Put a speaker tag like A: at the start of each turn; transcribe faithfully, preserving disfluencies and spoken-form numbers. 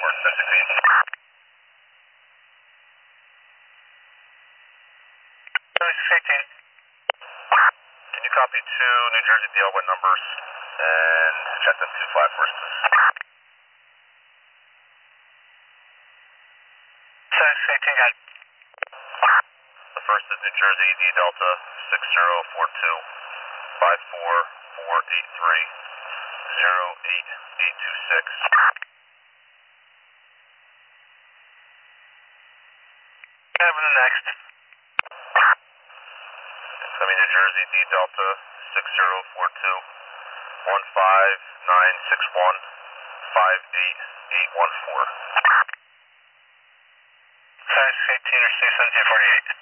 A: report, ten sixteen.
B: eighteen.
A: Can you copy two New Jersey D L win numbers and check them two flag first, please?
B: six eighteen, got it.
A: The first is New Jersey D Delta six zero four two five four four eight three zero eight eight two six.
B: Having the next.
A: I mean New Jersey D Delta six zero four two one five nine six one five eight eight one four.
B: six eighteen or six seventeen forty-eight.